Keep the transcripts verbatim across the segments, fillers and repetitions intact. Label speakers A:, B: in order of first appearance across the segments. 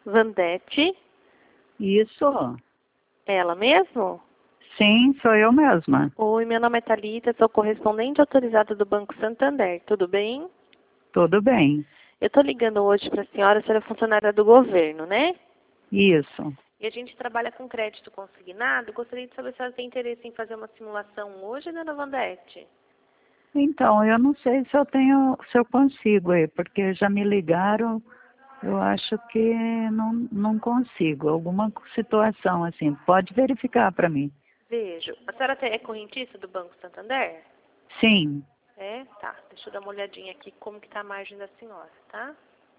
A: Vandete?
B: Isso.
A: Ela mesmo?
B: Sim, sou eu mesma.
A: Oi, meu nome é Thalita, sou correspondente autorizada do Banco Santander. Tudo bem?
B: Tudo bem.
A: Eu estou ligando hoje para a senhora, a senhora é funcionária do governo, né?
B: Isso.
A: E a gente trabalha com crédito consignado. Gostaria de saber se a senhora tem interesse em fazer uma simulação hoje, dona Vandete?
B: Então, eu não sei se eu tenho, se eu consigo aí, porque já me ligaram, eu acho que não, não consigo. Alguma situação assim, pode verificar para mim.
A: Vejo. A senhora é correntista do Banco Santander?
B: Sim.
A: É? Tá. Deixa eu dar uma olhadinha aqui como que tá a margem da senhora, tá?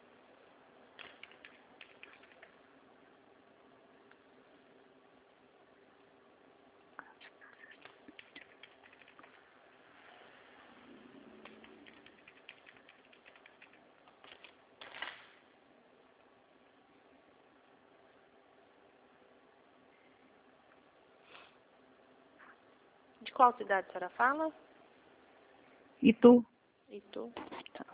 A: De qual cidade a senhora fala?
B: E tu?
A: Itu. Tá.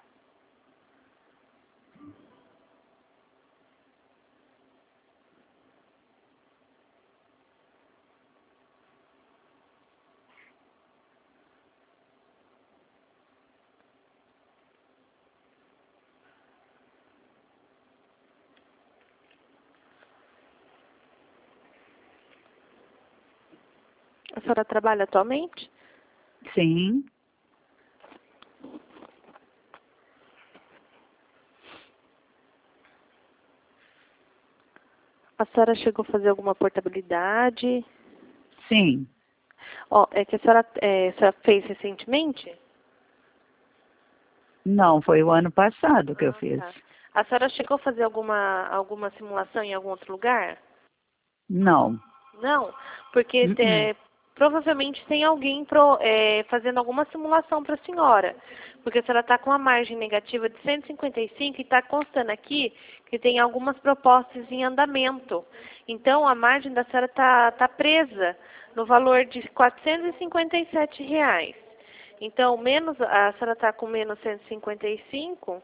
A: A senhora trabalha atualmente?
B: Sim.
A: A senhora chegou a fazer alguma portabilidade?
B: Sim.
A: Ó, é que a senhora, é, a senhora fez recentemente?
B: Não, foi o ano passado que eu
A: Ah,
B: fiz.
A: tá. A senhora chegou a fazer alguma, alguma simulação em algum outro lugar?
B: Não.
A: Não, porque
B: Uh-uh.
A: é, provavelmente tem alguém pro, é, fazendo alguma simulação para a senhora. Porque a senhora está com uma margem negativa de cento e cinquenta e cinco e está constando aqui que tem algumas propostas em andamento. Então, a margem da senhora está tá presa no valor de quatrocentos e cinquenta e sete reais. Então, menos, a senhora está com menos cento e cinquenta e cinco,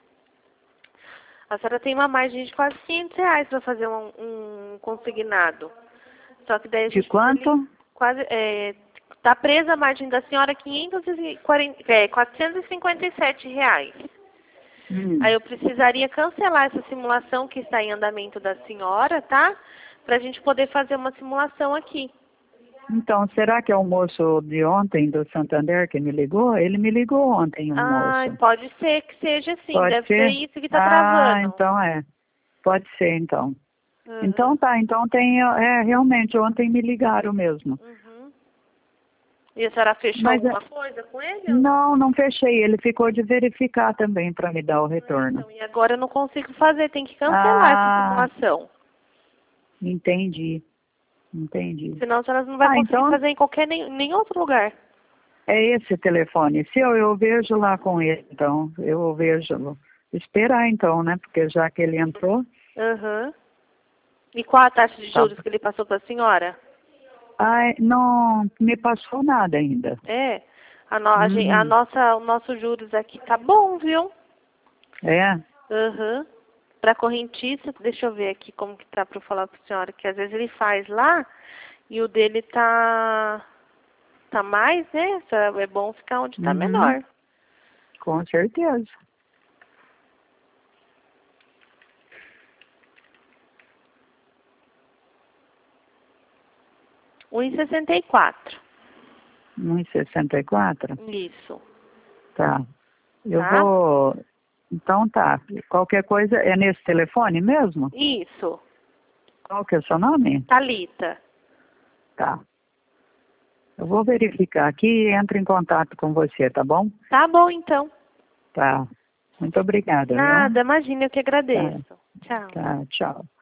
A: a senhora tem uma margem de quase quinhentos reais para fazer um, um consignado. Só que daí a
B: De
A: gente precisa
B: quanto?
A: li- quase é, tá presa a margem da senhora quinhentos e quarenta, é, quatrocentos e cinquenta e sete reais.
B: Hum.
A: Aí eu precisaria cancelar essa simulação que está em andamento da senhora, tá? Para a gente poder fazer uma simulação aqui.
B: Então, será que é o moço de ontem do Santander que me ligou? Ele me ligou ontem, um
A: Ah,
B: moço.
A: pode ser que seja assim.
B: Pode
A: Deve ser
B: ser?
A: isso que está
B: Ah,
A: travando.
B: então é. Pode ser, então.
A: Uhum.
B: Então tá, então tem, é, realmente, ontem me ligaram mesmo.
A: Uhum. E a senhora fechou
B: Mas é,
A: alguma coisa com ele ou não?
B: não, não fechei, ele ficou de verificar também para me dar o retorno.
A: Então, e agora eu não consigo fazer, tem que cancelar essa
B: Ah,
A: simulação.
B: entendi, entendi.
A: Senão a senhora não vai
B: Ah,
A: conseguir
B: então
A: fazer em qualquer nem, nem outro lugar.
B: é esse telefone. Se eu, eu vejo lá com ele, então, eu vejo. Esperar então, né? Porque já que ele entrou,
A: Uhum. E qual a taxa de
B: tá.
A: juros que ele passou para a senhora?
B: Ai, não me passou nada ainda.
A: É. A, no, a, gen- a
B: Uhum.
A: nossa, o nosso juros aqui tá bom, viu?
B: É?
A: Uhum. Para correntista, deixa eu ver aqui como que tá para eu falar para a senhora, que às vezes ele faz lá e o dele tá tá mais, né? É bom ficar onde tá
B: Uhum.
A: menor.
B: Com certeza.
A: um e sessenta e quatro.
B: um e sessenta e quatro?
A: Isso.
B: Tá. Eu
A: Tá?
B: vou. Então tá. Qualquer coisa é nesse telefone mesmo?
A: Isso.
B: Qual que é o seu nome?
A: Thalita.
B: Tá. Eu vou verificar aqui e entro em contato com você, tá bom?
A: Tá bom, então.
B: Tá. Muito obrigada, viu?
A: Nada, imagina, eu que
B: Tá.
A: agradeço. Tchau.
B: Tá, tchau.